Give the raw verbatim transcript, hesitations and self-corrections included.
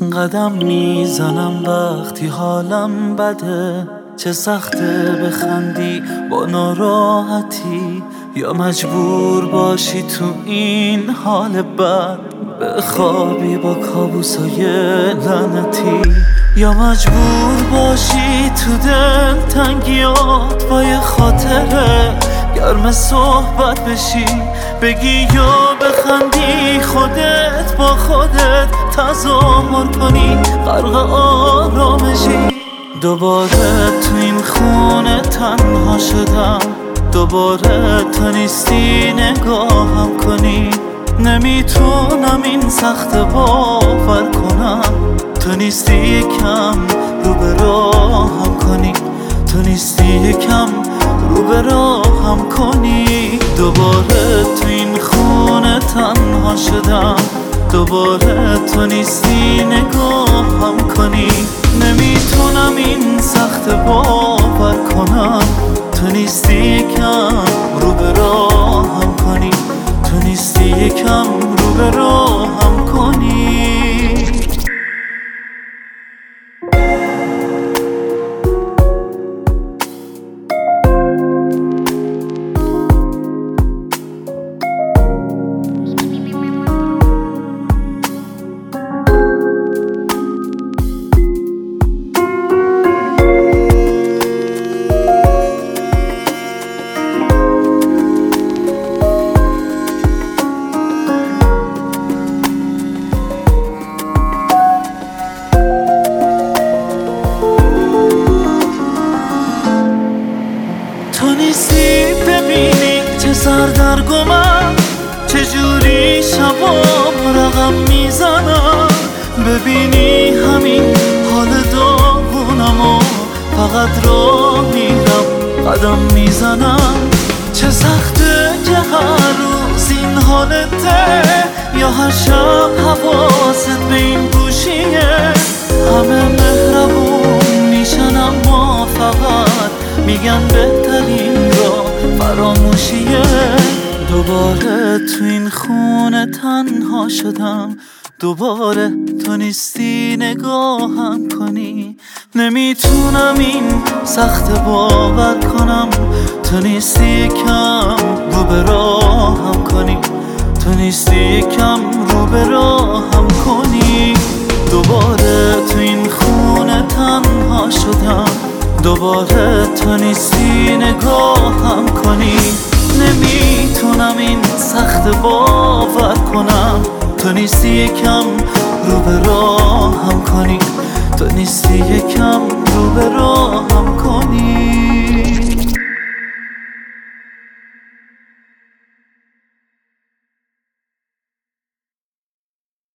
قدم میزنم وقتی حالم بده، چه سخته بخندی با ناراحتی، یا مجبور باشی تو این حال بد بخوابی با کابوسای لعنتی، یا مجبور باشی تو دل تنگیات با یه خاطره گرم صحبت بشی، بگی یا بخندی خودت با خودت تظاهر کنی غرق آرامشی. دوباره تو این خونه تنها شدم، دوباره تو نیستی نگاهم کنی، نمیتونم این سخت باور کنم، تو نیستی یکم رو به راهم کنی، تو نیستی یکم رو به راهم کنی. دوباره تو این خونه تنها شدم، دوباره تو نیستی نگاهم کنی، نمیتونم این سخت باور کنم، تو نیستی یکم رو به راهم کنی، تو نیستی یکم رو به راهم کنی. تو نیستی ببینی چه سردرگمم، چجوری شبام رقم میزنم، ببینی همین حال داغونم و فقط راه میرم قدم میزنم. چه سخته که هر روز این حالته، یا هر شب حواست به این گوشیه، همه مهربون میشن اما فقط میگن بهترین را فراموشیه. دوباره تو این خونه تنها شدم، دوباره تو نیستی نگاهم کنی، نمیتونم این سخت باور کنم، تو نیستی یکم رو به راهم کنی، تو نیستی یکم رو به راهم کنی. دوباره تو این خونه تنها شدم، دوباره تو نیستی نگاهم کنی، نمیتونم این سخت باور کنم، تو نیستی یکم رو به راهم کنی، تو نیستی یکم رو به راهم کنی.